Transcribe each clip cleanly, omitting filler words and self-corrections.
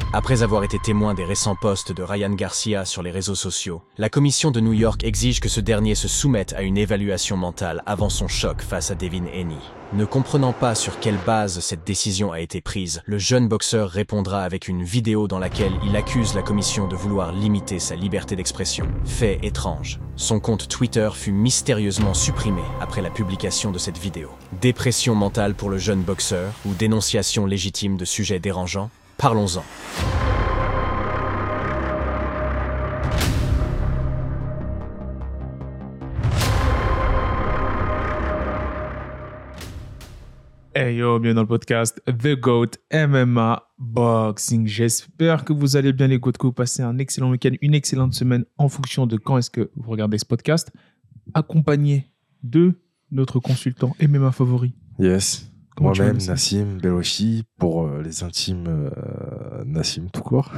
Après avoir été témoin des récents posts de Ryan Garcia sur les réseaux sociaux, la commission de New York exige que ce dernier se soumette à une évaluation mentale avant son choc face à Devin Haney. Ne comprenant pas sur quelle base cette décision a été prise, le jeune boxeur répondra avec une vidéo dans laquelle il accuse la commission de vouloir limiter sa liberté d'expression. Fait étrange. Son compte Twitter fut mystérieusement supprimé après la publication de cette vidéo. Dépression mentale pour le jeune boxeur ou dénonciation légitime de sujets dérangeants? Parlons-en. Hey yo, bienvenue dans le podcast The GOAT MMA Boxing. J'espère que vous allez bien les GOAT, que vous passez un excellent week-end, une excellente semaine en fonction de quand est-ce que vous regardez ce podcast, accompagné de notre consultant MMA favori. Yes. Comment tu vas, Moi-même, Nassim Nassim Beloshi, pour les intimes, Nassim tout court.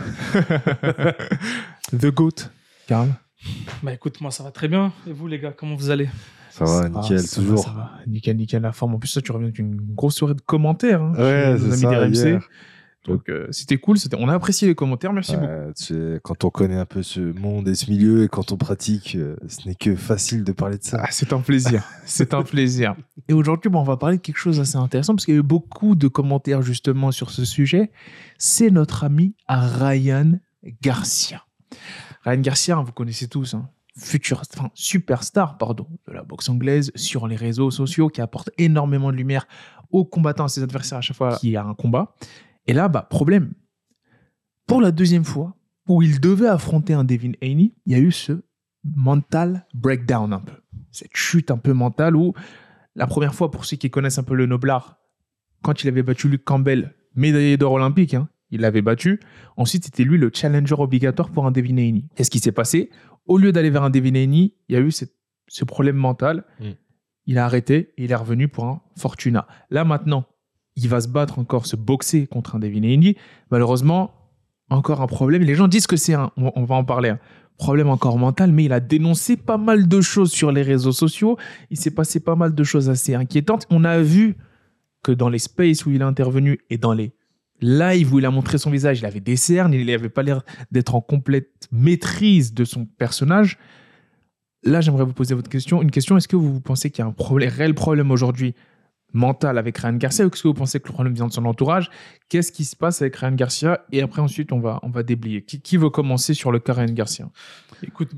The GOAT, Karl. Bah écoute, moi ça va très bien. Et vous les gars, comment vous allez? Ça va, nickel, ça toujours. Ça va. Nickel, la forme. En plus, ça, tu reviens d'une grosse soirée de commentaires. Hein, Ouais, chez nos c'est amis ça, d'RMC. hier. Donc, c'était cool. On a apprécié les commentaires. Merci beaucoup. Tu sais, quand on connaît un peu ce monde et ce milieu et quand on pratique, ce n'est que facile de parler de ça. Ah, c'est un plaisir. C'est un plaisir. Et aujourd'hui, on va parler de quelque chose d'assez intéressant parce qu'il y a eu beaucoup de commentaires justement sur ce sujet. C'est notre ami Ryan Garcia. Ryan Garcia, vous connaissez tous, hein, superstar de la boxe anglaise sur les réseaux sociaux, qui apporte énormément de lumière aux combattants, à ses adversaires à chaque fois qu'il y a un combat. Et là, problème. Pour la deuxième fois, où il devait affronter un Devin Haney, il y a eu ce mental breakdown un peu. Cette chute un peu mentale où, la première fois, pour ceux qui connaissent un peu le noblard, quand il avait battu Luke Campbell, médaillé d'or olympique, hein, il l'avait battu. Ensuite, c'était lui le challenger obligatoire pour un Devin Haney. Qu'est-ce qui s'est passé? Au lieu d'aller vers un Devin Haney, il y a eu ce problème mental. Il a arrêté et il est revenu pour un Fortuna. Là, maintenant, il va se battre encore, se boxer contre un Devin Haney. Malheureusement, encore un problème. Les gens disent que c'est on va en parler, un problème encore mental, mais il a dénoncé pas mal de choses sur les réseaux sociaux. Il s'est passé pas mal de choses assez inquiétantes. On a vu que dans les spaces où il a intervenu et dans les live où il a montré son visage, il avait des cernes, il n'avait pas l'air d'être en complète maîtrise de son personnage. Là, j'aimerais vous poser une question. Est-ce que vous pensez qu'il y a un réel problème aujourd'hui mental avec Ryan Garcia, ou est-ce que vous pensez que le problème vient de son entourage? Qu'est-ce qui se passe avec Ryan Garcia? Et après, ensuite, on va déblayer. Qui veut commencer sur le cas Ryan Garcia? Écoute,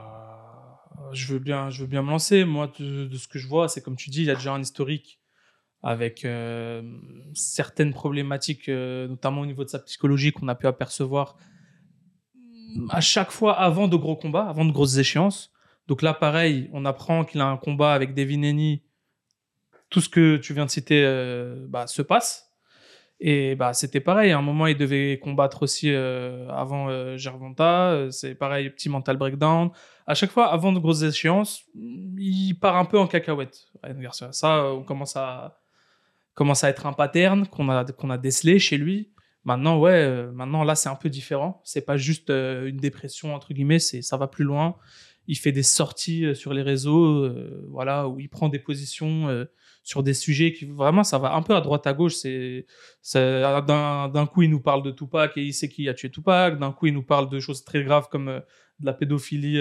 je veux bien me lancer. Moi, de ce que je vois, c'est comme tu dis, il y a déjà un historique avec certaines problématiques, notamment au niveau de sa psychologie, qu'on a pu apercevoir à chaque fois avant de gros combats, avant de grosses échéances. Donc là, pareil, on apprend qu'il a un combat avec Devin Haney. Tout ce que tu viens de citer se passe. Et c'était pareil. À un moment, il devait combattre aussi avant Gervonta. C'est pareil, petit mental breakdown. À chaque fois, avant de grosses échéances, il part un peu en cacahuète, Ryan Garcia. Ça, on commence à être un pattern qu'on a décelé chez lui. Maintenant, là, c'est un peu différent. C'est pas juste une dépression, entre guillemets, ça va plus loin. Il fait des sorties sur les réseaux, où il prend des positions sur des sujets qui, vraiment, ça va un peu à droite à gauche. D'un coup, il nous parle de Tupac et il sait qui a tué Tupac. D'un coup, il nous parle de choses très graves comme de la pédophilie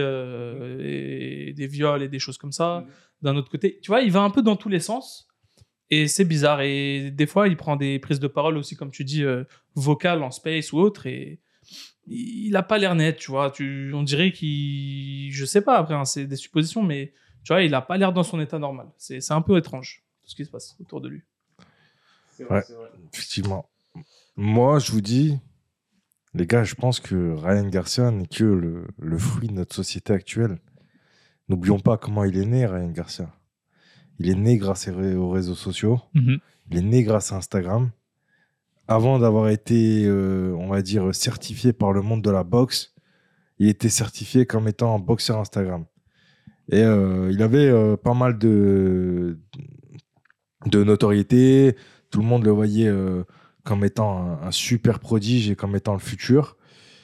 et des viols et des choses comme ça. D'un autre côté, tu vois, il va un peu dans tous les sens. Et c'est bizarre. Et des fois, il prend des prises de parole aussi, comme tu dis, vocales en space ou autre. Et il n'a pas l'air net, tu vois. On dirait qu'il... Je sais pas, après, hein, c'est des suppositions, mais tu vois, il n'a pas l'air dans son état normal. C'est un peu étrange, tout ce qui se passe autour de lui. C'est vrai. Effectivement. Moi, je vous dis, les gars, je pense que Ryan Garcia n'est que le fruit de notre société actuelle. N'oublions pas comment il est né, Ryan Garcia. Il est né grâce aux réseaux sociaux. Il est né grâce à Instagram. Avant d'avoir été, on va dire, certifié par le monde de la boxe, il était certifié comme étant un boxeur Instagram. Et il avait pas mal de notoriété. Tout le monde le voyait comme étant un super prodige et comme étant le futur.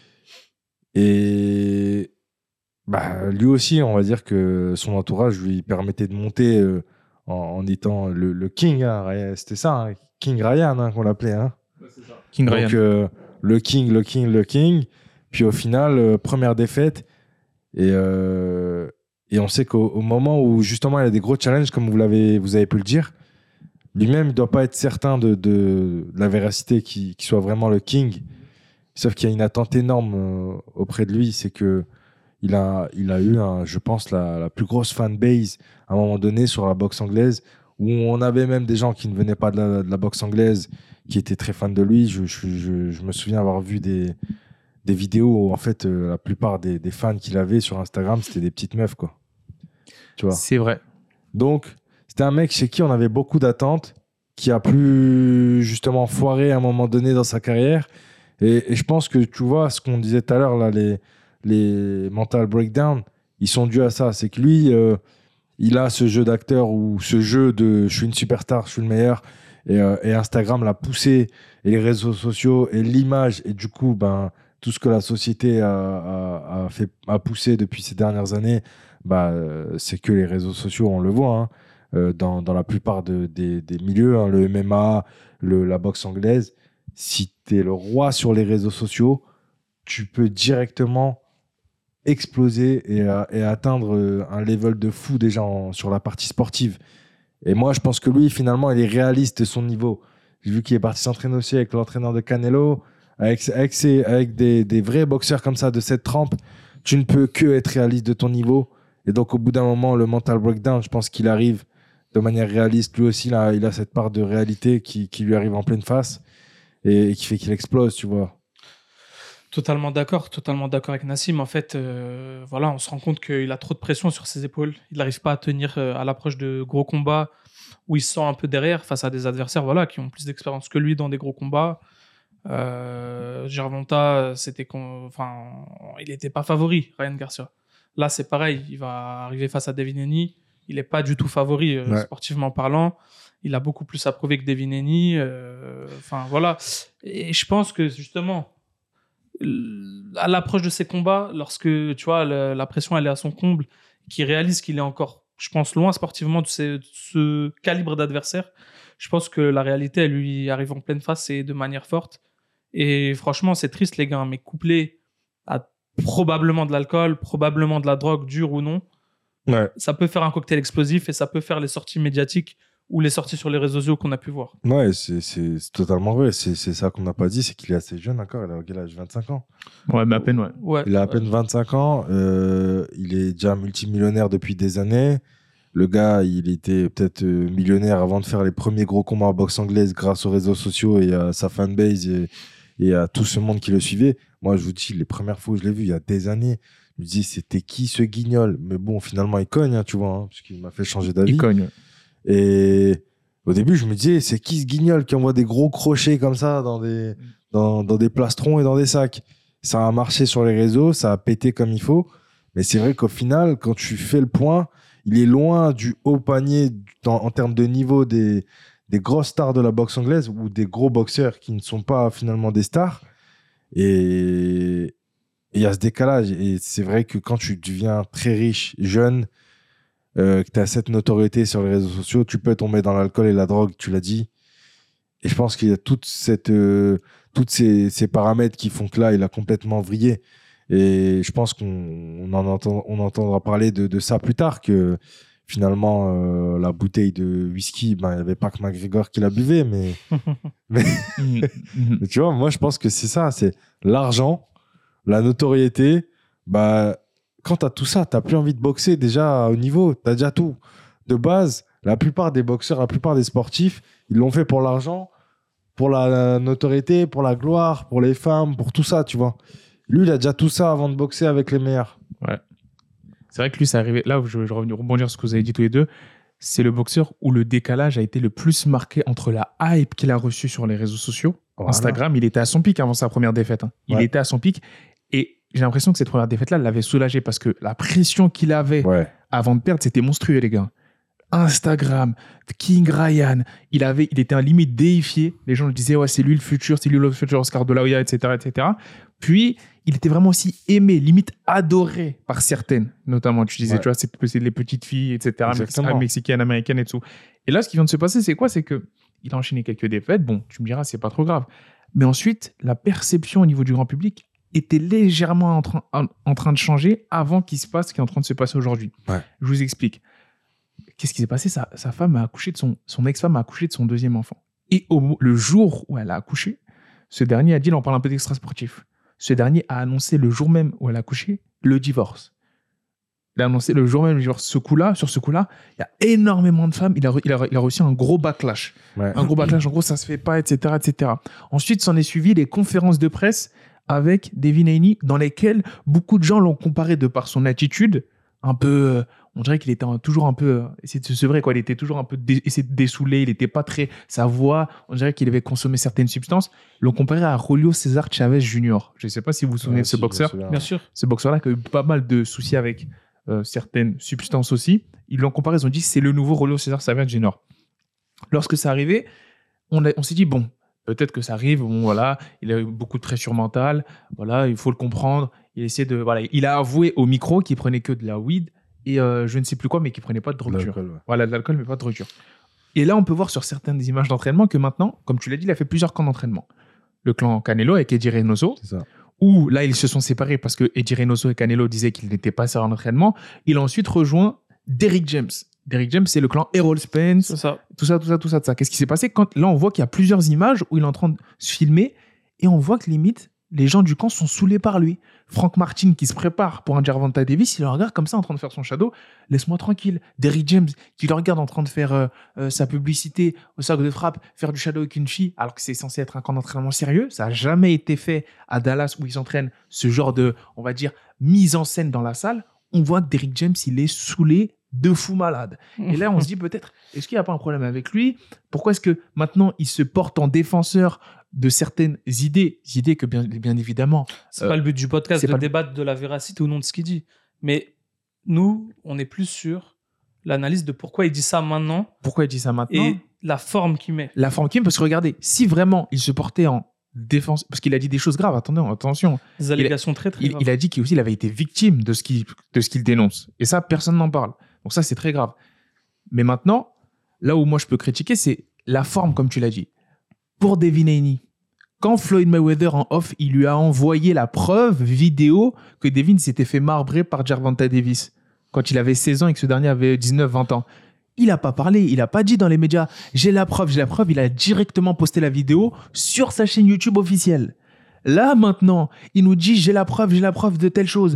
Et lui aussi, on va dire que son entourage lui permettait de monter en étant le King. Hein, c'était ça, hein, King Ryan qu'on l'appelait. Hein. Ouais, c'est ça. King Ryan. Donc, le king. Puis au final, première défaite. Et on sait qu'au moment où justement il y a des gros challenges, comme vous avez pu le dire, lui-même ne doit pas être certain de la véracité qu'il soit vraiment le king. Sauf qu'il y a une attente énorme auprès de lui, c'est que il a eu, je pense, la plus grosse fanbase à un moment donné sur la boxe anglaise, où on avait même des gens qui ne venaient pas de la boxe anglaise, qui étaient très fans de lui. Je me souviens avoir vu des vidéos où en fait la plupart des fans qu'il avait sur Instagram, c'était des petites meufs, quoi. Tu vois. C'est vrai. Donc, c'était un mec chez qui on avait beaucoup d'attentes, qui a pu justement foirer à un moment donné dans sa carrière. Et je pense que, tu vois, ce qu'on disait tout à l'heure, là, les mental breakdowns, ils sont dus à ça. C'est que lui, il a ce jeu d'acteur ou ce jeu de je suis une superstar, je suis le meilleur. Et Instagram l'a poussé, et les réseaux sociaux, et l'image, et du coup, tout ce que la société a poussé depuis ces dernières années, c'est que les réseaux sociaux, on le voit, hein, dans la plupart des milieux, hein, le MMA, la boxe anglaise. Si tu es le roi sur les réseaux sociaux, tu peux directement exploser et atteindre un level de fou déjà sur la partie sportive. Et moi, je pense que lui, finalement, il est réaliste de son niveau. J'ai vu qu'il est parti s'entraîner aussi avec l'entraîneur de Canelo, avec des vrais boxeurs comme ça de cette trempe. Tu ne peux que être réaliste de ton niveau. Et donc, au bout d'un moment, le mental breakdown, je pense qu'il arrive de manière réaliste. Lui aussi, là, il a cette part de réalité qui lui arrive en pleine face et qui fait qu'il explose, tu vois. Totalement d'accord avec Nassim. En fait, on se rend compte qu'il a trop de pression sur ses épaules. Il n'arrive pas à tenir à l'approche de gros combats où il se sent un peu derrière face à des adversaires qui ont plus d'expérience que lui dans des gros combats. Gervonta, il n'était pas favori, Ryan Garcia. Là, c'est pareil. Il va arriver face à Devin Haney. Il n'est pas du tout favori sportivement parlant. Il a beaucoup plus à prouver que Devin Haney. Et je pense que justement, à l'approche de ces combats, lorsque tu vois la pression elle est à son comble, qu'il réalise qu'il est encore, je pense, loin sportivement de ce calibre d'adversaire, je pense que la réalité elle lui arrive en pleine face et de manière forte. Et franchement, c'est triste les gars, mais couplé à probablement de l'alcool, probablement de la drogue, dure ou non, ça peut faire un cocktail explosif et ça peut faire les sorties médiatiques ou les sorties sur les réseaux sociaux qu'on a pu voir. Ouais, c'est totalement vrai. C'est ça qu'on n'a pas dit, c'est qu'il est assez jeune encore. Il a quel âge ? 25 ans. Ouais, mais à peine, ouais. Il a à peine 25 ans. Il est déjà multimillionnaire depuis des années. Le gars, il était peut-être millionnaire avant de faire les premiers gros combats en boxe anglaise grâce aux réseaux sociaux et à sa fanbase et à tout ce monde qui le suivait. Moi, je vous dis, les premières fois où je l'ai vu, il y a des années, je me dis, c'était qui ce guignol ? Mais bon, finalement, il cogne, hein, tu vois, parce qu'il m'a fait changer d'avis. Il cogne. Et au début, je me disais, c'est qui ce guignol qui envoie des gros crochets comme ça dans des plastrons et dans des sacs ? Ça a marché sur les réseaux, ça a pété comme il faut. Mais c'est vrai qu'au final, quand tu fais le point, il est loin du haut panier en termes de niveau des grosses stars de la boxe anglaise ou des gros boxeurs qui ne sont pas finalement des stars. Et il y a ce décalage. Et c'est vrai que quand tu deviens très riche, jeune, que tu as cette notoriété sur les réseaux sociaux, tu peux tomber dans l'alcool et la drogue, tu l'as dit. Et je pense qu'il y a tous ces paramètres qui font que là, il a complètement vrillé. Et je pense qu'on entendra parler de ça plus tard, que finalement, la bouteille de whisky, il n'y avait pas que McGregor qui la buvait, mais tu vois, moi, je pense que c'est ça, c'est l'argent, la notoriété. Quand tu as tout ça, tu n'as plus envie de boxer déjà au niveau, tu as déjà tout. De base, la plupart des boxeurs, la plupart des sportifs, ils l'ont fait pour l'argent, pour la notoriété, pour la gloire, pour les femmes, pour tout ça, tu vois. Lui, il a déjà tout ça avant de boxer avec les meilleurs. Ouais. C'est vrai que lui, c'est arrivé. Là, je vais rebondir sur ce que vous avez dit tous les deux. C'est le boxeur où le décalage a été le plus marqué entre la hype qu'il a reçue sur les réseaux sociaux. Voilà. Instagram, il était à son pic avant sa première défaite. Il était à son pic. Et j'ai l'impression que cette première défaite-là l'avait soulagé parce que la pression qu'il avait avant de perdre, c'était monstrueux, les gars. Instagram, King Ryan, il était en limite déifié. Les gens le disaient, ouais, c'est lui le futur Oscar de la Hoya, etc., etc. Puis, il était vraiment aussi aimé, limite adoré par certaines, notamment, tu disais, tu vois, c'est les petites filles, etc., mexicaines, américaines et tout. Et là, ce qui vient de se passer, c'est quoi ? C'est qu'il a enchaîné quelques défaites. Bon, tu me diras, c'est pas trop grave. Mais ensuite, la perception au niveau du grand public était légèrement en train de changer avant qu'il se passe ce qui est en train de se passer aujourd'hui. Ouais. Je vous explique. Qu'est-ce qui s'est passé? Sa femme a accouché de son ex-femme a accouché de son deuxième enfant. Et le jour où elle a accouché, ce dernier a dit, là on parle un peu d'extra sportif, ce dernier a annoncé le jour même où elle a accouché le divorce. Il a annoncé le jour même le divorce. Sur ce coup-là, il y a énormément de femmes. Il a reçu un gros backlash. Ouais. Un gros backlash, en gros, ça se fait pas, etc., etc. Ensuite, s'en est suivi les conférences de presse avec Devin Haney, dans lesquelles beaucoup de gens l'ont comparé de par son attitude, un peu, on dirait qu'il était toujours un peu, c'est vrai quoi, il était toujours un peu essayé de dessouler, il était pas très, sa voix, on dirait qu'il avait consommé certaines substances, l'ont comparé à Julio César Chavez Jr. Je sais pas si vous vous souvenez de ce boxeur. Bien sûr. Ce boxeur-là qui a eu pas mal de soucis avec certaines substances aussi. Ils l'ont comparé, ils ont dit c'est le nouveau Julio César Chavez Jr. Lorsque c'est arrivé, on s'est dit bon, peut-être que ça arrive, bon voilà, il a eu beaucoup de pression mentale, voilà, il faut le comprendre. Il a avoué au micro qu'il prenait que de la weed et je ne sais plus quoi, mais qu'il prenait pas de drogue dure. Ouais. Voilà, de l'alcool, mais pas de drogue dure. Et là, on peut voir sur certaines images d'entraînement que maintenant, comme tu l'as dit, il a fait plusieurs camps d'entraînement. Le clan Canelo avec Eddie Reynoso, C'est ça. où là, ils se sont séparés parce que Eddie Reynoso et Canelo disaient qu'ils n'étaient pas sérieux en entraînement. Il a ensuite rejoint Derrick James. Derrick James, c'est le clan Errol Spence. C'est ça. Tout ça. Qu'est-ce qui s'est passé là, on voit qu'il y a plusieurs images où il est en train de se filmer et on voit que limite, les gens du camp sont saoulés par lui. Frank Martin qui se prépare pour un Gervonta Davis, il le regarde comme ça en train de faire son shadow. Laisse-moi tranquille. Derrick James qui le regarde en train de faire sa publicité au sac de frappe, faire du shadow avec une fille, alors que c'est censé être un camp d'entraînement sérieux. Ça n'a jamais été fait à Dallas où ils s'entraînent ce genre de, on va dire, mise en scène dans la salle. On voit que Derrick James, il est saoulé de fou malade. Et là, on se dit peut-être, est-ce qu'il n'y a pas un problème avec lui? Pourquoi est-ce que maintenant, il se porte en défenseur de certaines idées que bien évidemment... C'est pas le but du podcast de débattre de la véracité ou non de ce qu'il dit. Mais nous, on est plus sur l'analyse de pourquoi il dit ça maintenant. Pourquoi il dit ça maintenant? Et la forme qu'il met. La forme qu'il met, parce que regardez, si vraiment il se portait en défense, parce qu'il a dit des choses graves, attention. Des allégations très graves. Il a dit qu'il avait été victime de ce qu'il dénonce. Et ça, personne n'en parle. Donc ça, c'est très grave. Mais maintenant, là où moi je peux critiquer, c'est la forme, comme tu l'as dit. Pour Devin Haney, quand Floyd Mayweather en off, il lui a envoyé la preuve vidéo que Devin s'était fait marbrer par Gervonta Davis quand il avait 16 ans et que ce dernier avait 19-20 ans. Il n'a pas parlé, il n'a pas dit dans les médias « j'ai la preuve », il a directement posté la vidéo sur sa chaîne YouTube officielle. Là, maintenant, il nous dit « j'ai la preuve de telle chose,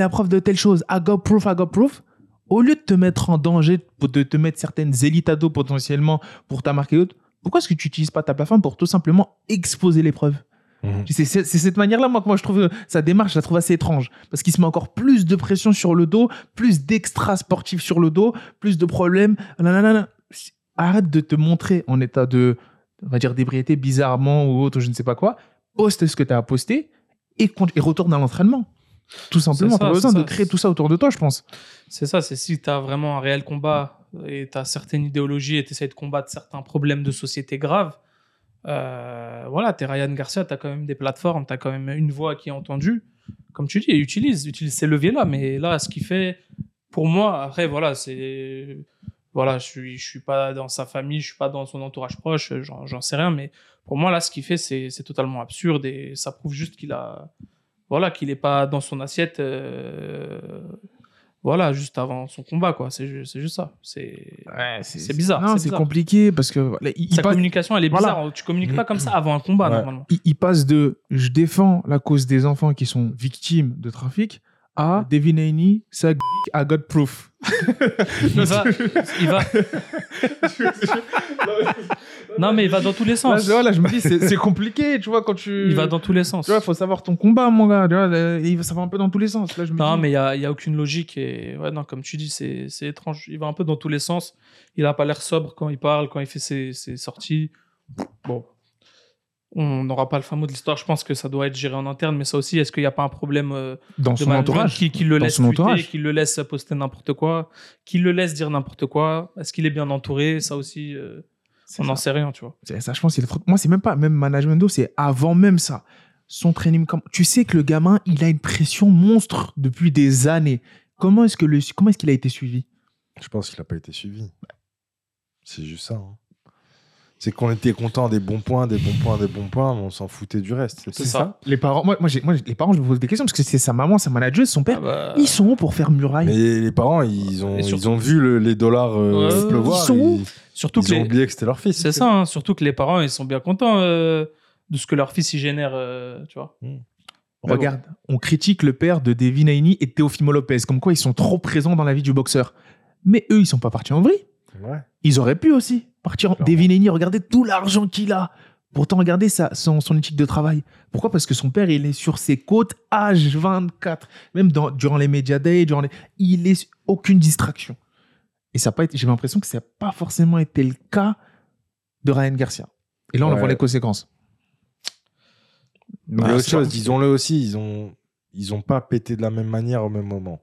I got proof ». Au lieu de te mettre en danger, de te mettre certaines élites ados potentiellement pour t'amarquer d'autres, pourquoi est-ce que tu n'utilises pas ta plateforme pour tout simplement exposer les preuves? C'est cette manière-là, moi, que je trouve sa démarche, je la trouve assez étrange. Parce qu'il se met encore plus de pression sur le dos, plus d'extra sportifs sur le dos, plus de problèmes. Arrête de te montrer en état de, on va dire, d'ébriété bizarrement ou autre, je ne sais pas quoi. Poste ce que tu as à poster et retourne à l'entraînement. Tout simplement, tu as besoin de créer tout ça autour de toi, je pense. C'est ça, c'est si tu as vraiment un réel combat et tu as certaines idéologies et tu essaies de combattre certains problèmes de société graves, voilà, tu es Ryan Garcia, tu as quand même des plateformes, tu as quand même une voix qui est entendue. Comme tu dis, utilise ces leviers-là. Mais là, ce qu'il fait, pour moi, après, voilà, c'est... Voilà, je suis pas dans sa famille, je suis pas dans son entourage proche, j'en sais rien. Mais pour moi, là, ce qu'il fait, c'est totalement absurde et ça prouve juste qu'il est pas dans son assiette... Voilà, juste avant son combat, quoi. C'est juste ça. C'est bizarre. Non, c'est compliqué parce que sa communication, elle est bizarre. Voilà. Tu communiques pas comme ça avant un combat, normalement. Il passe de « je défends la cause des enfants qui sont victimes de trafic » à « Devin Haney, ça I got proof ». Il va... Non, mais il va dans tous les sens. Là, je me dis, c'est compliqué, tu vois, quand tu... Il va dans tous les sens. Tu vois, il faut savoir ton combat, mon gars. Tu vois, ça va un peu dans tous les sens. Là, mais il y a aucune logique. Et ouais, non, comme tu dis, c'est étrange. Il va un peu dans tous les sens. Il a pas l'air sobre quand il parle, quand il fait ses sorties. Bon. On n'aura pas le fin mot de l'histoire. Je pense que ça doit être géré en interne. Mais ça aussi, est-ce qu'il n'y a pas un problème dans son entourage qui le laisse tweeter, qui le laisse poster n'importe quoi, qui le laisse dire n'importe quoi? Est-ce qu'il est bien entouré? Ça aussi... on n'en sait rien, tu vois. Ça, je pense, moi, c'est même pas même management d'eau, c'est avant même ça. Son training camp. Tu sais que le gamin, il a une pression monstre depuis des années. Comment est-ce qu'il a été suivi? Je pense qu'il n'a pas été suivi. C'est juste ça. C'est qu'on était content des bons points, mais on s'en foutait du reste. C'est ça. Les parents, les parents, je me pose des questions parce que c'est sa maman, sa manageuse, son père. Ils sont où pour faire muraille? Mais les parents, ils ont vu les dollars pleuvoir. Ils sont où? Surtout ils ont oublié que c'était leur fils. C'est ça, hein, surtout que les parents, ils sont bien contents de ce que leur fils y génère, tu vois. Regarde, on critique le père de Devin Haney et Teofimo Lopez, comme quoi ils sont trop présents dans la vie du boxeur. Mais eux, ils sont pas partis en vrille. Ouais. Ils auraient pu aussi partir en... Devin Haney, regardez tout l'argent qu'il a. Pourtant, regardez son éthique de travail. Pourquoi? Parce que son père, il est sur ses côtes H24. Même durant les Media Days, il est aucune distraction. Et ça a pas été... j'ai l'impression que ça n'a pas forcément été le cas de Ryan Garcia. Et là, on en voit les conséquences. Il y a autre chose, disons-le aussi, ils ont pas pété de la même manière au même moment.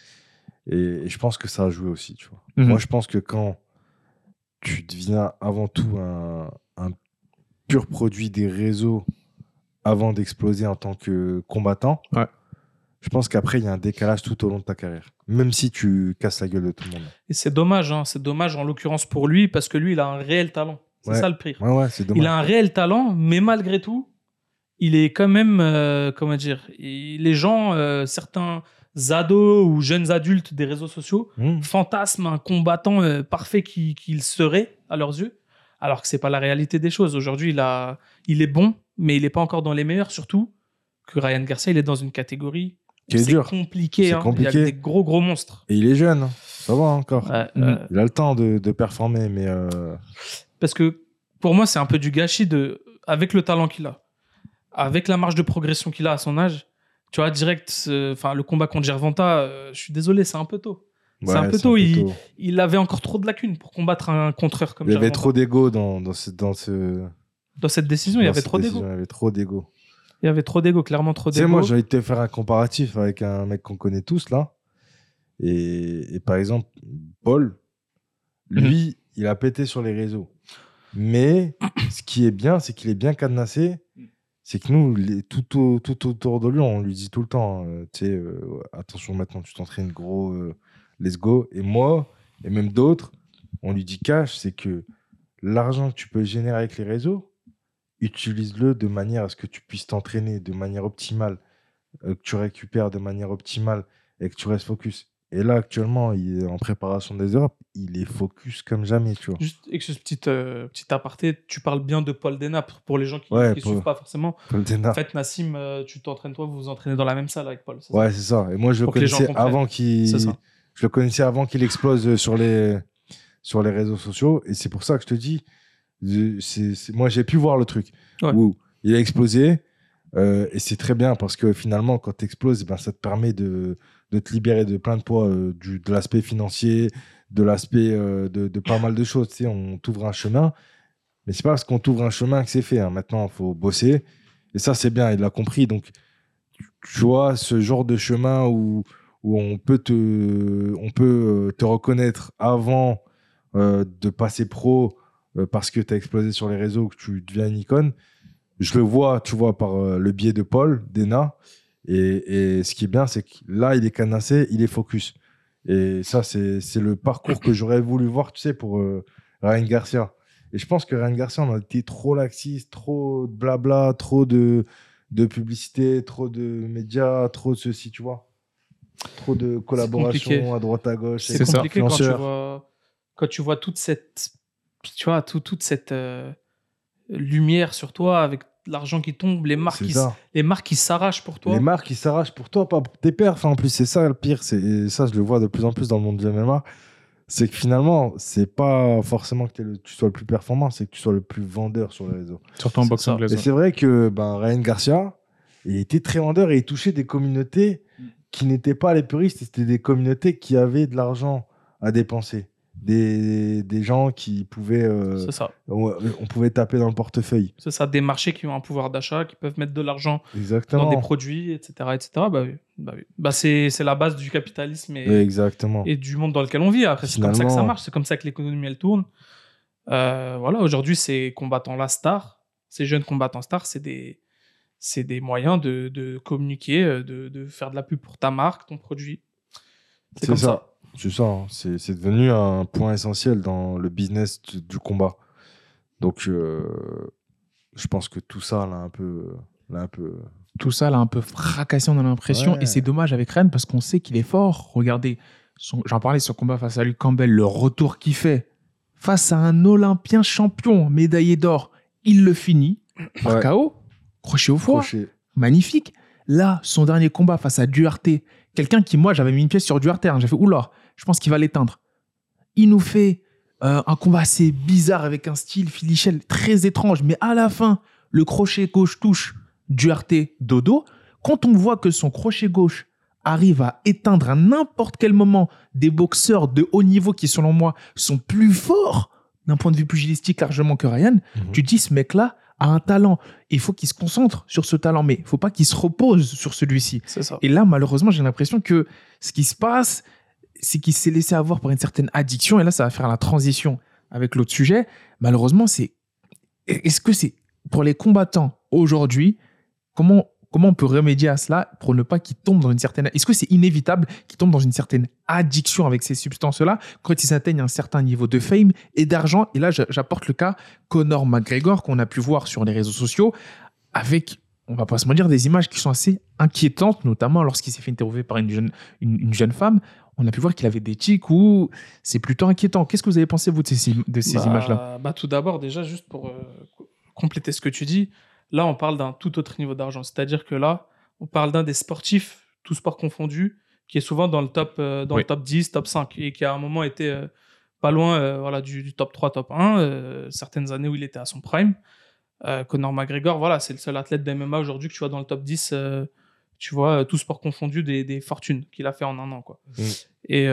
Et je pense que ça a joué aussi, tu vois. Moi, je pense que quand tu deviens avant tout un pur produit des réseaux avant d'exploser en tant que combattant, je pense qu'après, il y a un décalage tout au long de ta carrière. Même si tu casses la gueule de tout le monde. Et c'est dommage, hein. C'est dommage en l'occurrence pour lui, parce que lui, il a un réel talent. C'est ça le pire. Ouais, c'est dommage. Il a un réel talent, mais malgré tout, il est quand même, comment dire, les gens, certains ados ou jeunes adultes des réseaux sociaux fantasment un combattant parfait qu'il serait à leurs yeux, alors que c'est pas la réalité des choses. Aujourd'hui, il est bon, mais il est pas encore dans les meilleurs, surtout que Ryan Garcia, il est dans une catégorie qui est dure. Compliqué, c'est hein. compliqué. Il y a des gros monstres. Et il est jeune, ça va encore. Il a le temps de performer, mais... Parce que pour moi, c'est un peu du gâchis avec le talent qu'il a, avec la marge de progression qu'il a à son âge. Tu vois, direct, le combat contre Gervonta, je suis désolé, c'est un peu tôt. C'est un peu tôt. Il avait encore trop de lacunes pour combattre un contreur comme Gervonta. Il y avait trop d'ego dans cette décision. Il y avait trop d'ego. Il y avait trop d'ego. Il y avait trop d'ego, clairement trop d'ego. Tu sais, moi, j'ai envie de te faire un comparatif avec un mec qu'on connaît tous, là. Et par exemple, Paul, lui, il a pété sur les réseaux. Mais ce qui est bien, c'est qu'il est bien cadenassé. C'est que nous, tout autour de lui, on lui dit tout le temps, tu sais, attention, maintenant, tu t'entraînes gros, let's go. Et moi, et même d'autres, on lui dit cash, c'est que l'argent que tu peux générer avec les réseaux, utilise-le de manière à ce que tu puisses t'entraîner de manière optimale, que tu récupères de manière optimale et que tu restes focus. Et là, actuellement, il est en préparation des Europes. Il est focus comme jamais, tu vois. Juste avec ce petit aparté, tu parles bien de Paul Dena pour les gens qui ne suivent pas forcément. Paul Dena. En fait, Nassim, tu t'entraînes toi, vous vous entraînez dans la même salle avec Paul. Ouais, c'est ça. Et moi, je le connaissais avant qu'il explose sur les réseaux sociaux. Et c'est pour ça que je te dis, moi, j'ai pu voir le truc où il a explosé. Et c'est très bien parce que finalement, quand tu exploses, ça te permet de te libérer de plein de poids, de l'aspect financier, de l'aspect de pas mal de choses. Tu sais, on t'ouvre un chemin, mais c'est pas parce qu'on t'ouvre un chemin que c'est fait. Hein. Maintenant, il faut bosser. Et ça, c'est bien, il l'a compris. Donc, tu vois, ce genre de chemin où on peut te reconnaître avant de passer pro parce que tu as explosé sur les réseaux, que tu deviens une icône. Je le vois, tu vois, par le biais de Paul Dena. Et ce qui est bien, c'est que là, il est canassé, il est focus. Et ça, c'est le parcours que j'aurais voulu voir, tu sais, pour Ryan Garcia. Et je pense que Ryan Garcia, on a été trop laxiste, trop de blabla, trop de publicité, trop de médias, trop de ceci, tu vois. Trop de collaboration à droite, à gauche. C'est compliqué quand tu vois toute cette, toute cette lumière sur toi avec l'argent qui tombe, les marques qui s'arrachent pour toi. Les marques qui s'arrachent pour toi, pas pour tes perfs. En plus, c'est ça le pire. Et ça, je le vois de plus en plus dans le monde du MMA. C'est que finalement, c'est pas forcément que tu sois le plus performant, c'est que tu sois le plus vendeur sur les réseaux. Surtout en boxe anglaise. Et c'est vrai que Ryan Garcia, il était très vendeur et il touchait des communautés qui n'étaient pas les puristes. C'était des communautés qui avaient de l'argent à dépenser. Des gens qui pouvaient... c'est ça. On pouvait taper dans le portefeuille. C'est ça, des marchés qui ont un pouvoir d'achat, qui peuvent mettre de l'argent Exactement. dans des produits, etc. C'est la base du capitalisme et du monde dans lequel on vit. Après, c'est comme ça que ça marche, c'est comme ça que l'économie, elle tourne. Aujourd'hui, ces combattants-là stars, ces jeunes combattants stars, c'est des moyens de communiquer, de faire de la pub pour ta marque, ton produit. C'est comme ça. C'est ça, hein. C'est devenu un point essentiel dans le business du combat. Donc, je pense que tout ça l'a un peu... Tout ça l'a un peu fracassé, on a l'impression. Ouais. Et c'est dommage avec Ryan parce qu'on sait qu'il est fort. Regardez, j'en parlais sur combat face à Luke Campbell, le retour qu'il fait face à un Olympien champion, médaillé d'or. Il le finit par KO, crochet au foie. Crochet. Magnifique. Là, son dernier combat face à Duarte, quelqu'un qui, moi, j'avais mis une pièce sur Duarte. J'ai fait, oula, je pense qu'il va l'éteindre. Il nous fait un combat assez bizarre avec un style Filichel très étrange. Mais à la fin, le crochet gauche touche Duarte dodo. Quand on voit que son crochet gauche arrive à éteindre à n'importe quel moment des boxeurs de haut niveau qui, selon moi, sont plus forts d'un point de vue pugilistique largement que Ryan, tu te dis, ce mec-là a un talent. Il faut qu'il se concentre sur ce talent, mais il ne faut pas qu'il se repose sur celui-ci. C'est ça. Et là, malheureusement, j'ai l'impression que ce qui se passe, c'est qu'il s'est laissé avoir par une certaine addiction. Et là, ça va faire la transition avec l'autre sujet. Malheureusement, est-ce que c'est pour les combattants aujourd'hui, comment on peut remédier à cela pour ne pas qu'ils tombent dans une certaine... Est-ce que c'est inévitable qu'ils tombent dans une certaine addiction avec ces substances-là quand ils atteignent un certain niveau de fame et d'argent? Et là, j'apporte le cas Conor McGregor qu'on a pu voir sur les réseaux sociaux avec, on va pas se mentir, des images qui sont assez inquiétantes, notamment lorsqu'il s'est fait interviewer par une jeune femme. On a pu voir qu'il avait des tics où c'est plutôt inquiétant. Qu'est-ce que vous avez pensé, vous, de ces images-là? Tout d'abord, déjà, juste pour compléter ce que tu dis, là, on parle d'un tout autre niveau d'argent. C'est-à-dire que là, on parle d'un des sportifs, tous sports confondus, qui est souvent dans le top, le top 10, top 5, et qui a à un moment été pas loin du top 3, top 1, certaines années où il était à son prime. Conor McGregor, voilà, c'est le seul athlète d'MMA aujourd'hui que tu vois dans le top 10, tu vois, tout sport confondu, des fortunes qu'il a fait en un an, quoi. Et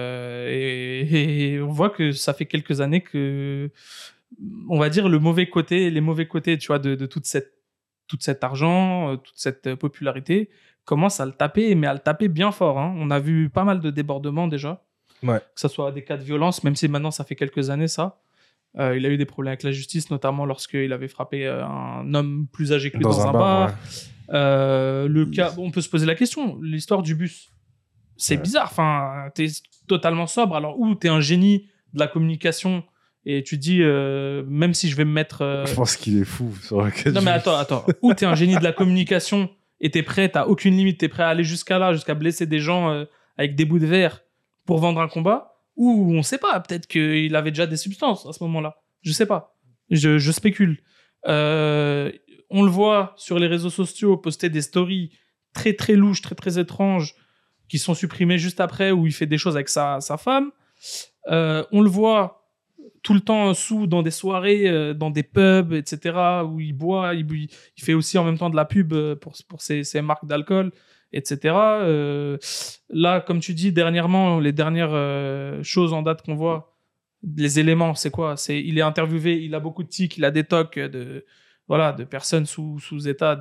on voit que ça fait quelques années que, on va dire, les mauvais côtés, tu vois, de tout cet argent, toute cette popularité, commencent à le taper, mais à le taper bien fort, hein. On a vu pas mal de débordements déjà, que ce soit des cas de violence, même si maintenant ça fait quelques années ça. Il a eu des problèmes avec la justice, notamment lorsqu'il avait frappé un homme plus âgé que lui dans un bar. Le cas, on peut se poser la question, l'histoire du bus. C'est bizarre, enfin, t'es totalement sobre, alors où t'es un génie de la communication et tu dis, même si je vais me mettre... Je pense qu'il est fou sur la question. Non mais attends, où t'es un génie de la communication et t'es prêt, t'as aucune limite, t'es prêt à aller jusqu'à là, jusqu'à blesser des gens avec des bouts de verre pour vendre un combat, ou on sait pas, peut-être qu'il avait déjà des substances à ce moment-là, je sais pas, je spécule. On le voit sur les réseaux sociaux poster des stories très très louches, très très étranges, qui sont supprimées juste après, où il fait des choses avec sa femme. On le voit tout le temps sous dans des soirées, dans des pubs, etc., où il boit, il fait aussi en même temps de la pub pour ses marques d'alcool, etc. Là, comme tu dis, dernièrement, les dernières choses en date qu'on voit, les éléments, c'est quoi? Il est interviewé, il a beaucoup de tics, il a des tocs de personnes sous état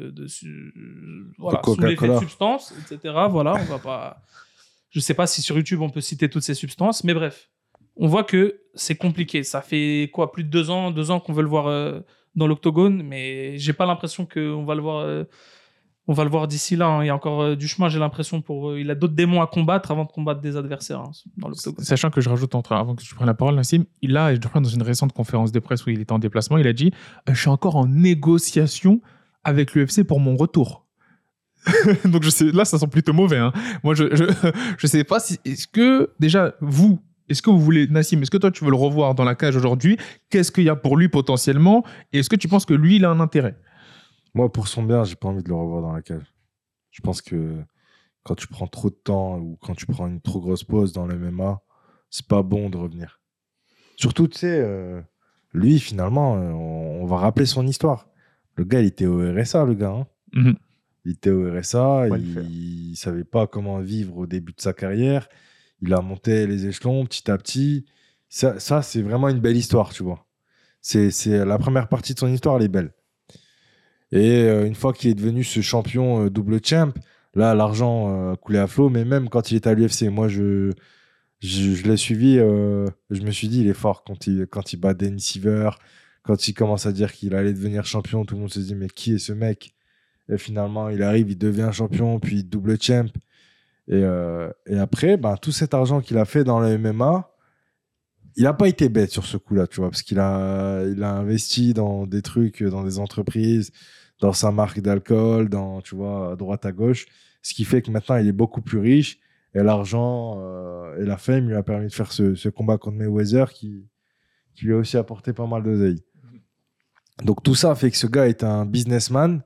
sous l'effet de substances, etc. Voilà, on va pas... Je sais pas si sur YouTube on peut citer toutes ces substances, mais bref. On voit que c'est compliqué. Ça fait quoi, plus de 2 ans qu'on veut le voir dans l'octogone, mais j'ai pas l'impression qu'on va le voir... on va le voir d'ici là, hein. Il y a encore du chemin, j'ai l'impression. Il a d'autres démons à combattre avant de combattre des adversaires, hein, dans l'octogone. Sachant que je rajoute, avant que tu prennes la parole, Nassim, je crois dans une récente conférence de presse où il était en déplacement, il a dit « Je suis encore en négociation avec l'UFC pour mon retour. » Donc là, ça sent plutôt mauvais, hein. Moi, je sais pas si... Est-ce que, déjà, est-ce que vous voulez, Nassim, est-ce que toi, tu veux le revoir dans la cage aujourd'hui? Qu'est-ce qu'il y a pour lui potentiellement? Et est-ce que tu penses que lui, il a un intérêt? Moi, pour son bien, j'ai pas envie de le revoir dans la cage. Je pense que quand tu prends trop de temps ou quand tu prends une trop grosse pause dans le MMA, c'est pas bon de revenir. Surtout, tu sais, lui, finalement, on va rappeler son histoire. Le gars, il était au RSA, le gars. Hein. Il était au RSA, il savait pas comment vivre au début de sa carrière. Il a monté les échelons petit à petit. Ça c'est vraiment une belle histoire, tu vois. C'est la première partie de son histoire, elle est belle. Et une fois qu'il est devenu ce champion double champ, là, l'argent a coulé à flot. Mais même quand il était à l'UFC, moi, je l'ai suivi. Je me suis dit, il est fort quand il bat Dennis Siver, quand il commence à dire qu'il allait devenir champion. Tout le monde se dit, mais qui est ce mec? Et finalement, il arrive, il devient champion, puis double champ. Et après, tout cet argent qu'il a fait dans le MMA, il a pas été bête sur ce coup-là, tu vois, parce il a investi dans des trucs, dans des entreprises, dans sa marque d'alcool, tu vois, à droite, à gauche, ce qui fait que maintenant, il est beaucoup plus riche et l'argent et la fame lui a permis de faire ce combat contre Mayweather qui lui a aussi apporté pas mal d'oseille. Donc, tout ça fait que ce gars est un businessman,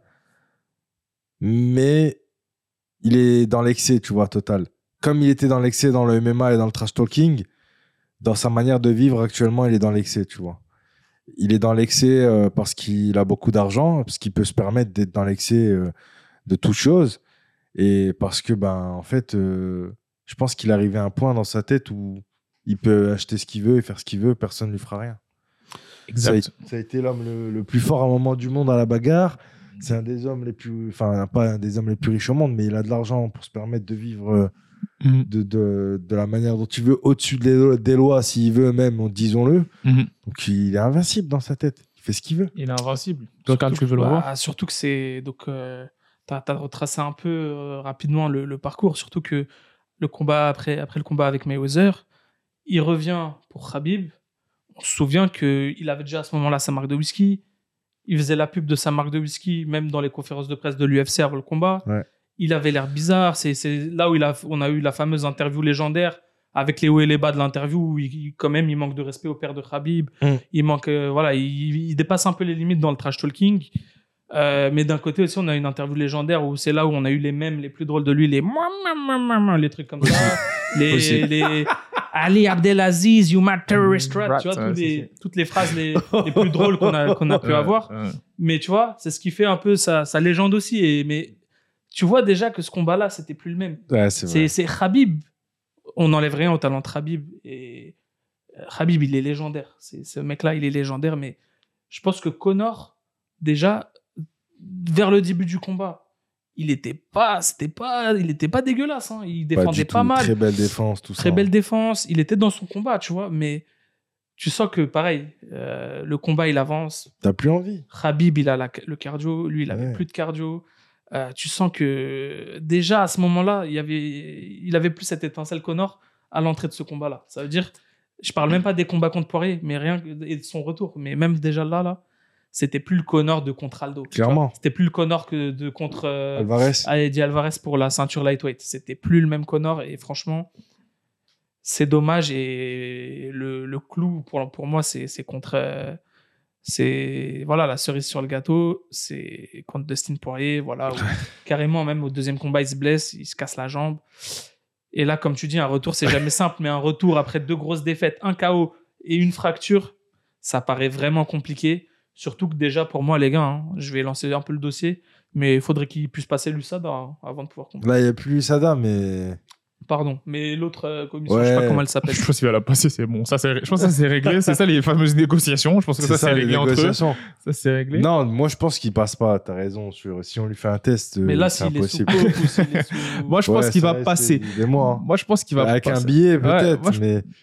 mais il est dans l'excès, tu vois, total. Comme il était dans l'excès dans le MMA et dans le trash talking, dans sa manière de vivre actuellement, il est dans l'excès, tu vois. Il est dans l'excès parce qu'il a beaucoup d'argent, parce qu'il peut se permettre d'être dans l'excès de toute chose. Et parce que, en fait, je pense qu'il est arrivé à un point dans sa tête où il peut acheter ce qu'il veut et faire ce qu'il veut, personne ne lui fera rien. Exact. Ça a été l'homme le plus fort à un moment du monde à la bagarre. C'est un des hommes les plus... Enfin, pas un des hommes les plus riches au monde, mais il a de l'argent pour se permettre de vivre... de la manière dont il veut, au-dessus des lois, s'il veut même, disons-le. Donc, il est invincible dans sa tête. Il fait ce qu'il veut. Il est invincible. Toi, Karl, tu veux le voir? Surtout que c'est... Donc, t'as retracé un peu rapidement le parcours. Surtout que le combat après le combat avec Mayweather, il revient pour Khabib. On se souvient qu'il avait déjà à ce moment-là sa marque de whisky. Il faisait la pub de sa marque de whisky, même dans les conférences de presse de l'UFC avant le combat. Ouais. Il avait l'air bizarre. C'est là où on a eu la fameuse interview légendaire avec les hauts et les bas de l'interview où quand même il manque de respect au père de Khabib. Il manque, il dépasse un peu les limites dans le trash talking. Mais d'un côté aussi, on a une interview légendaire où c'est là où on a eu les mèmes les plus drôles de lui, les trucs comme ça, les Ali Abdelaziz, you mad terrorist rat, tu vois, toutes les phrases les plus drôles qu'on a pu avoir. Mais tu vois, c'est ce qui fait un peu sa légende aussi. Mais tu vois déjà que ce combat-là, c'était plus le même. Ouais, c'est Khabib. On n'enlève rien au talent de Khabib. Et Khabib, il est légendaire. Ce mec-là, il est légendaire. Mais je pense que Conor, déjà, vers le début du combat, il était pas dégueulasse. Hein. Il défendait pas mal. Très belle défense, tout ça. Très belle défense. Il était dans son combat, tu vois. Mais tu sens que, pareil, le combat, il avance. T'as plus envie. Khabib, il a le cardio. Lui, il avait plus de cardio. Tu sens que déjà à ce moment-là, il avait plus cette étincelle Conor à l'entrée de ce combat-là. Ça veut dire, je parle même pas des combats contre Poirier, mais rien et de son retour. Mais même déjà là, c'était plus le Conor de contre Aldo. Clairement. C'était plus le Conor que de contre Eddie Alvarez pour la ceinture lightweight. C'était plus le même Conor et franchement, c'est dommage. Et le clou pour moi, c'est contre. C'est la cerise sur le gâteau, c'est contre Dustin Poirier, où carrément même au deuxième combat il se blesse, il se casse la jambe. Et là, comme tu dis, un retour c'est jamais simple, mais un retour après 2 grosses défaites, un KO et une fracture, ça paraît vraiment compliqué. Surtout que déjà pour moi les gars, je vais lancer un peu le dossier, mais il faudrait qu'il puisse passer l'USADA avant de pouvoir combattre. Là il n'y a plus l'USADA, mais... Pardon, mais l'autre commission, je sais pas comment elle s'appelle. Je pense qu'il va la passer, c'est bon. Je pense que ça c'est réglé. C'est ça les fameuses négociations. Je pense que ça c'est réglé entre eux. Ça c'est réglé. Non, moi je pense qu'il passe pas. T'as raison. Si on lui fait un test, mais là, c'est s'il impossible. Est sous s'il est sous... Moi je pense qu'il va passer. Moi je pense qu'il va avec passer. Un billet peut-être,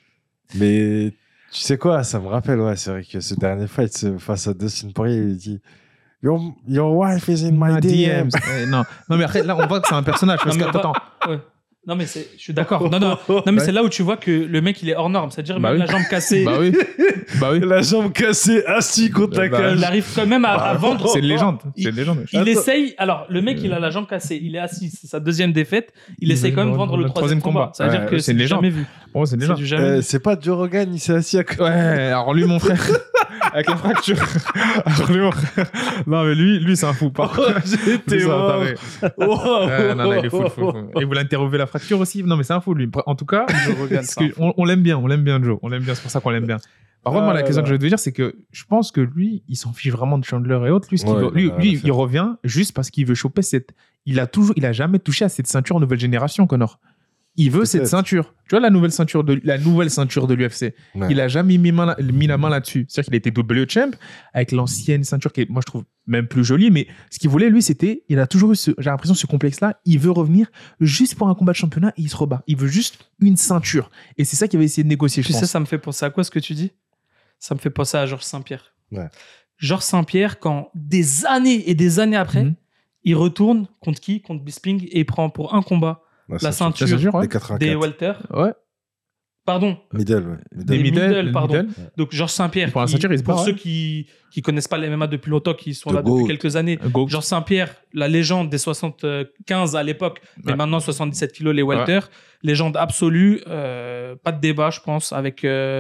mais tu sais quoi, ça me rappelle. Ouais, c'est vrai que ce dernier fight face à Dustin Poirier, il dit. Your wife is in my DMs. Non, mais après, là, on voit que c'est un personnage. Parce que, attends. Ouais. Non, mais je suis d'accord. Non, mais c'est là où tu vois que le mec, il est hors norme. C'est-à-dire, même la jambe cassée. Bah oui. La jambe cassée, assis contre la cage. Il arrive quand même à vendre. C'est une légende. Il essaye. Alors, le mec, il a la jambe cassée. Il est assis. C'est sa deuxième défaite. Il essaye quand même de vendre le troisième combat. Ça veut dire que c'est jamais vu. Oh, c'est une légende. C'est pas Joe Rogan, il s'est assis à côté. Ouais, alors lui, mon frère. Avec la fracture. Non, mais lui, c'est un fou. J'étais mort. Non, il est fou. Et vous l'interrogez la fracture aussi. Non, mais c'est un fou, lui. En tout cas, on l'aime bien, Joe. On l'aime bien, c'est pour ça qu'on l'aime bien. Par contre, moi, la question que je veux te dire, c'est que je pense que lui, il s'en fiche vraiment de Chandler et autres. Lui, il revient juste parce qu'il veut choper il a jamais touché à cette ceinture nouvelle génération, Conor. Il veut cette ceinture. Tu vois, la nouvelle ceinture de l'UFC. Ouais. Il a jamais mis la main là-dessus. C'est-à-dire qu'il a été WChamp avec l'ancienne ceinture qui est, moi, je trouve même plus jolie. Mais ce qu'il voulait, lui, il a toujours eu j'ai l'impression, ce complexe-là. Il veut revenir juste pour un combat de championnat et il se rebat. Il veut juste une ceinture. Et c'est ça qu'il va essayer de négocier, je pense. Tu sais, ça me fait penser à quoi, ce que tu dis? Ça me fait penser à Georges Saint-Pierre. Ouais. Georges Saint-Pierre, quand des années et des années après, il retourne contre qui? Contre Bisping et il prend pour un combat la ceinture ouais. des Walter. Ouais. Pardon. Middle, ouais. Des middle, pardon. middle. Donc Georges Saint-Pierre, Pour la ceinture, il se pour bat, ceux ouais. qui connaissent pas les MMA depuis longtemps, qui sont The là depuis GOAT. quelques années, Go. Georges Saint-Pierre, la légende des 75 à l'époque, mais Ouais. maintenant 77 kilos les welter, légende absolue, pas de débat, je pense, avec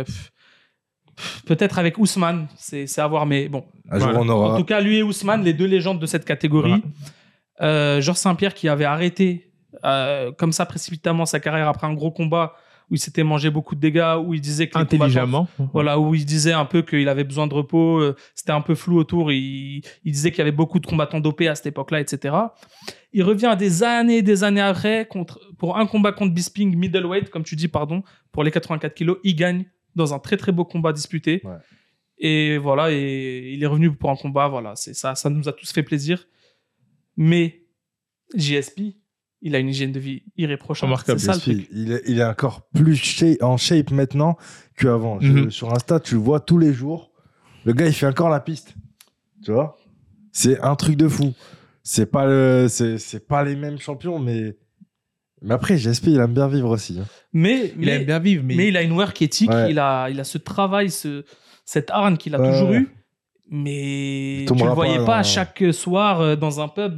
peut-être avec Ousmane, c'est à voir, mais bon. Un jour, Voilà. on En aura. tout cas, lui et Ousmane, les deux légendes de cette catégorie. Georges Saint-Pierre qui avait arrêté comme ça précipitamment sa carrière après un gros combat où il s'était mangé beaucoup de dégâts, où il disait que les combattants- Intelligemment. voilà, où il disait un peu qu'il avait besoin de repos, c'était un peu flou autour, il disait qu'il y avait beaucoup de combattants dopés à cette époque-là, etc. Il revient des années après pour un combat contre Bisping, middleweight, comme tu dis, pardon, pour les 84 kilos, il gagne dans un très très beau combat disputé. Ouais. Et voilà, et il est revenu pour un combat, voilà, c'est ça nous a tous fait plaisir. Mais JSP, il a une hygiène de vie irréprochable. Remarquable, C'est ça le JSP, truc. il est encore plus en shape maintenant qu'avant. Mhm. Sur Insta, tu le vois tous les jours. Le gars, il fait encore la piste. Tu vois? C'est un truc de fou. C'est pas les mêmes champions, mais après, JSP, il aime bien vivre aussi. Hein. Il aime bien vivre, mais il a une work ethic, Ouais. il a ce travail, cette hargne qu'il a Ouais. toujours eu, mais Il tu le tombera voyais pas pas dans- chaque soir dans un pub,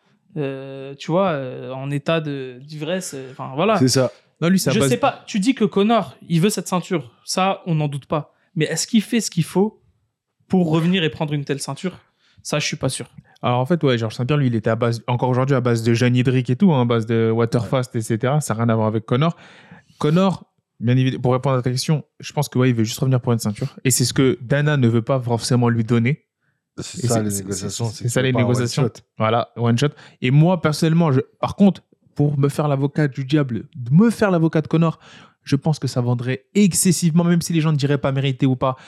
tu vois, en état d'ivresse. Enfin voilà. C'est ça. non, lui, ça Je base. sais pas. Tu dis que Connor, il veut cette ceinture. Ça, on n'en doute pas. Mais est-ce qu'il fait ce qu'il faut pour revenir et prendre une telle ceinture? Ça, je suis pas sûr. Alors en fait, ouais, Georges Saint-Pierre, lui, il était encore aujourd'hui à base de Jeanne Hydric et tout, hein, à base de Waterfast, etc. Ça n'a rien à voir avec Connor. Connor, bien évidemment, pour répondre à ta question, je pense que ouais, il veut juste revenir pour une ceinture. Et c'est ce que Dana ne veut pas forcément lui donner. C'est Et ça c'est- les c'est- négociations. c'est ça, les pas un négociations. one shot. Voilà, one shot. Et moi, personnellement, par contre, pour me faire l'avocat du diable, me faire l'avocat de Connor, je pense que ça vendrait excessivement, même si les gens ne diraient pas mérité ou pas.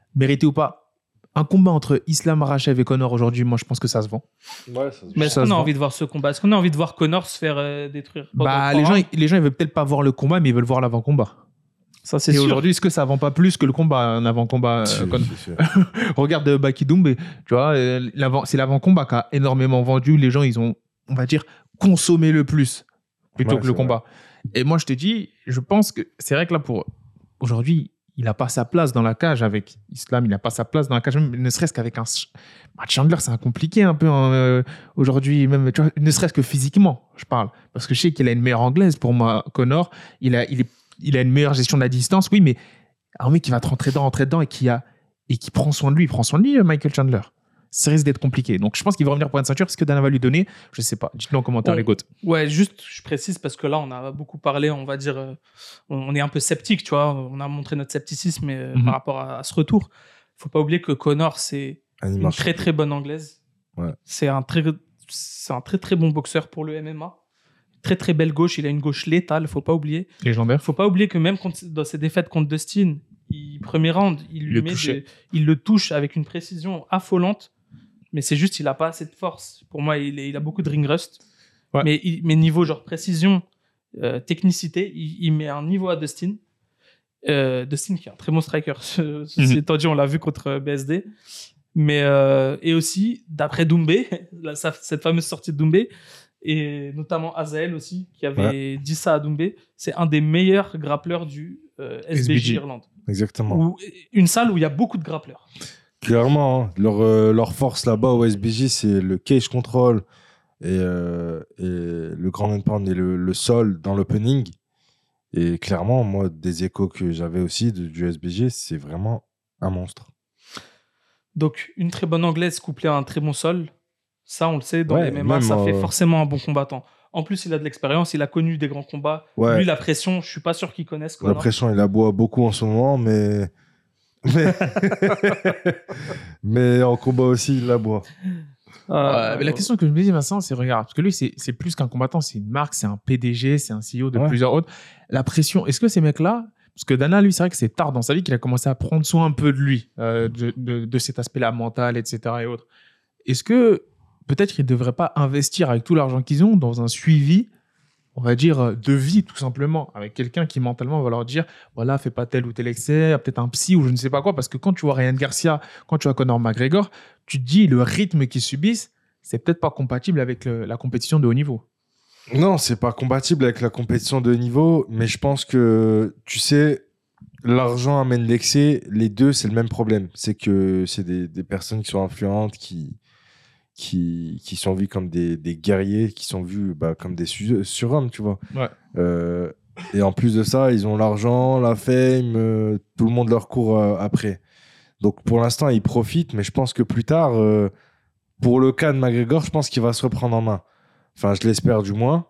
Un combat entre Islam Makhachev et Connor aujourd'hui, moi, je pense que ça se vend. Ouais, ça se Mais voit. est-ce Ça qu'on se a vend. envie de voir ce combat? Est-ce qu'on a envie de voir Connor se faire détruire pendant Bah, trois les rounds? gens, ils veulent peut-être pas voir le combat, mais ils veulent voir l'avant-combat. Ça, c'est Et sûr. aujourd'hui, est-ce que ça vend pas plus que le combat, un avant-combat C'est Connor sûr. Regarde Baki Doumbé, tu vois, c'est l'avant-combat qui a énormément vendu. Les gens, ils ont, on va dire, consommé le plus plutôt Ouais, que le c'est combat. Et moi, je te dis, je pense que c'est vrai que là, aujourd'hui, il n'a pas sa place dans la cage avec Islam, il n'a pas sa place dans la cage, même ne serait-ce qu'avec un. Matt Chandler, c'est compliqué un peu hein, aujourd'hui, même, tu vois, ne serait-ce que physiquement, je parle. Parce que je sais qu'il a une meilleure anglaise pour moi, Connor. Il a une meilleure gestion de la distance, oui, mais un mec qui va te rentrer dedans et qui prend soin de lui. Il prend soin de lui, Michael Chandler. Ça risque d'être compliqué. Donc, je pense qu'il va revenir pour une ceinture. Est-ce que Dana va lui donner? Je sais pas. Dites-le en commentaire, On- les gars. Ouais, juste, je précise parce que là, on a beaucoup parlé, on va dire, on est un peu sceptique, tu vois. On a montré notre scepticisme Mhm. par rapport à ce retour. Faut pas oublier que Connor, c'est une très très bonne anglaise. Ouais. C'est un très très bon boxeur pour le MMA. Très très belle gauche. Il a une gauche létale. Faut pas oublier. Légendaire. Faut pas oublier que même dans ses défaites contre Dustin, premier round, il le touche avec une précision affolante. Mais c'est juste, il a pas assez de force. Pour moi, il a beaucoup de ring rust. Ouais. Mais niveau genre précision, technicité, il met un niveau à Dustin. Dustin qui est un très bon striker. Ceci étant dit, on l'a vu contre BSD. Mais et aussi, d'après Doumbé, cette fameuse sortie de Doumbé, et notamment Azael aussi, qui avait dit ça à Doumbé, c'est un des meilleurs grappleurs du SBJ Irlande. Exactement. Une salle où il y a beaucoup de grappleurs. Clairement, hein, leur force là-bas au SBJ, c'est le cage control et le grand and pound et le sol dans l'opening. Et clairement, moi, des échos que j'avais aussi du SBJ, c'est vraiment un monstre. Donc, une très bonne anglaise couplée à un très bon sol, ça, on le sait, dans Ouais, les MMA, même, ça fait forcément un bon combattant. En plus, il a de l'expérience, il a connu des grands combats. Ouais. Lui, la pression, je suis pas sûr qu'il connaisse. La pression, il aboie beaucoup en ce moment, mais en combat aussi, il l'aboie. Mais la question que je me dis, Vincent, c'est regarde, parce que lui, c'est plus qu'un combattant, c'est une marque, c'est un PDG, c'est un CEO de plusieurs autres. La pression, est-ce que ces mecs-là, parce que Dana, lui, c'est vrai que c'est tard dans sa vie qu'il a commencé à prendre soin un peu de lui, de cet aspect-là mental, etc. et autres. Est-ce que peut-être qu'ils ne devraient pas investir avec tout l'argent qu'ils ont dans un suivi, on va dire, de vie, tout simplement, avec quelqu'un qui mentalement va leur dire, voilà, fais pas tel ou tel excès, peut-être un psy ou je ne sais pas quoi, parce que quand tu vois Ryan Garcia, quand tu vois Conor McGregor, tu te dis, le rythme qu'ils subissent, c'est peut-être pas compatible avec la compétition de haut niveau. Non, c'est pas compatible avec la compétition de haut niveau, mais je pense que, tu sais, l'argent amène l'excès. Les deux, c'est le même problème. C'est que c'est des personnes qui sont influentes, qui sont vues comme des guerriers, qui sont vues comme des surhommes, tu vois. Ouais. Et en plus de ça, ils ont l'argent, la fame, tout le monde leur court après. Donc pour l'instant, ils profitent, mais je pense que plus tard, pour le cas de McGregor, je pense qu'il va se reprendre en main. Enfin, je l'espère du moins.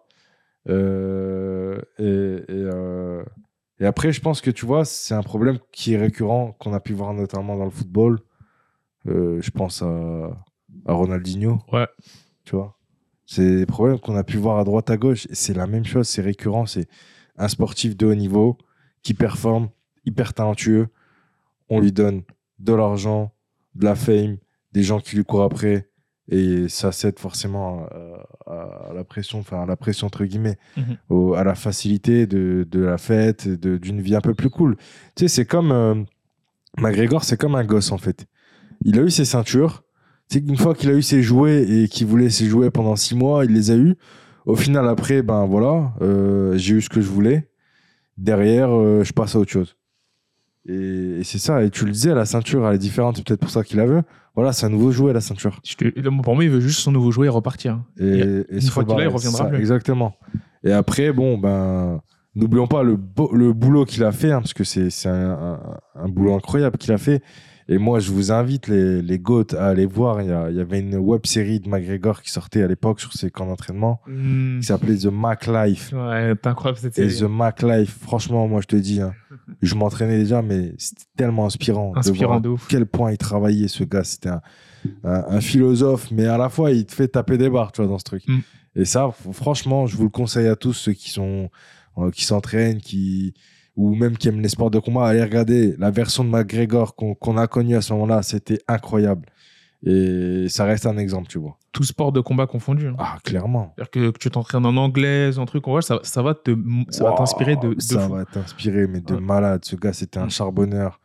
Et après, je pense que tu vois, c'est un problème qui est récurrent, qu'on a pu voir notamment dans le football. Je pense à Ronaldinho. Ouais. Tu vois, c'est des problèmes qu'on a pu voir à droite à gauche. Et c'est la même chose, c'est récurrent. C'est un sportif de haut niveau qui performe, hyper talentueux. On lui donne de l'argent, de la fame, des gens qui lui courent après. Et ça cède forcément à la pression, enfin à la pression entre guillemets, à la facilité de la fête, d'une vie un peu plus cool. Tu sais, c'est comme McGregor, c'est comme un gosse en fait. Il a eu ses ceintures. Tu sais, une fois qu'il a eu ses jouets et qu'il voulait ses jouets pendant 6 mois, il les a eus. Au final, après, ben voilà, j'ai eu ce que je voulais. Derrière, je passe à autre chose. Et c'est ça, et tu le disais, la ceinture, elle est différente, c'est peut-être pour ça qu'il la veut. Voilà, c'est un nouveau jouet, la ceinture. Pour moi, il veut juste son nouveau jouet et repartir. Et une fois qu'il a, il reviendra plus. Exactement. Et après, bon, ben, n'oublions pas le boulot qu'il a fait, hein, parce que c'est un boulot incroyable qu'il a fait. Et moi, je vous invite, les GOAT, à aller voir. Il y avait une web-série de McGregor qui sortait à l'époque sur ses camps d'entraînement, qui s'appelait The Mac Life. Ouais, c'est incroyable cette série. Et The Mac Life, franchement, moi, je te dis, hein, je m'entraînais déjà, mais c'était tellement inspirant. Inspirant de voir de ouf. À quel point il travaillait, ce gars. C'était un philosophe, mais à la fois, il te fait taper des barres, tu vois, dans ce truc. Et ça, franchement, je vous le conseille à tous, ceux qui s'entraînent, ou même qui aiment les sports de combat, allez regarder la version de McGregor qu'on a connue à ce moment-là, c'était incroyable. Et ça reste un exemple, tu vois. Tout sport de combat confondu. Hein. Ah, clairement. C'est-à-dire que tu t'entraînes en anglaise, en truc, ça va t'inspirer de ça fou. va t'inspirer, mais de malade. Ce gars, c'était un charbonneur.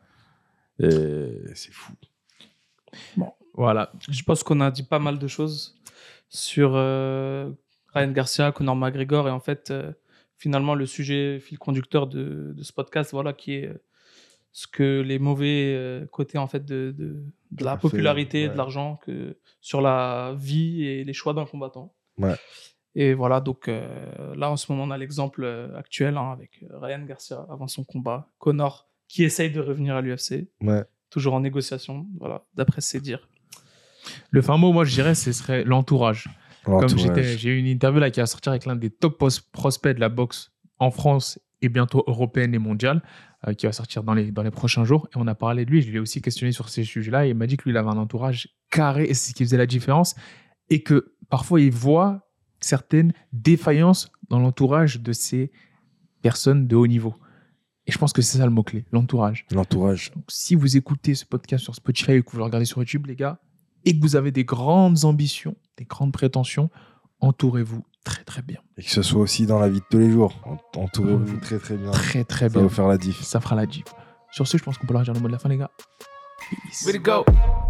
Et c'est fou. Bon, voilà. Je pense qu'on a dit pas mal de choses sur Ryan Garcia, Conor McGregor, et en fait... finalement, le sujet fil conducteur de ce podcast, voilà, qui est ce que les mauvais côtés en fait de la popularité, de l'argent, que sur la vie et les choix d'un combattant. Ouais. Et voilà, donc là en ce moment on a l'exemple actuel avec Ryan Garcia avant son combat, Conor qui essaye de revenir à l'UFC, toujours en négociation, voilà, d'après ses dires. Le fin mot, moi je dirais, ce serait l'entourage. Comme j'ai eu une interview là qui va sortir avec l'un des top prospects de la boxe en France et bientôt européenne et mondiale, qui va sortir dans les prochains jours. Et on a parlé de lui, je l'ai aussi questionné sur ces sujets-là. Et il m'a dit que lui, il avait un entourage carré et c'est ce qui faisait la différence. Et que parfois, il voit certaines défaillances dans l'entourage de ces personnes de haut niveau. Et je pense que c'est ça le mot-clé, l'entourage. L'entourage. Donc, si vous écoutez ce podcast sur Spotify ou que vous le regardez sur YouTube, les gars, et que vous avez des grandes ambitions, des grandes prétentions, entourez-vous très très bien. Et que ce soit aussi dans la vie de tous les jours. Entourez-vous très très bien. Très très bien. Ça va faire la diff. Ça fera la diff. Sur ce, je pense qu'on peut leur dire le mot de la fin, les gars. Peace. Way to go.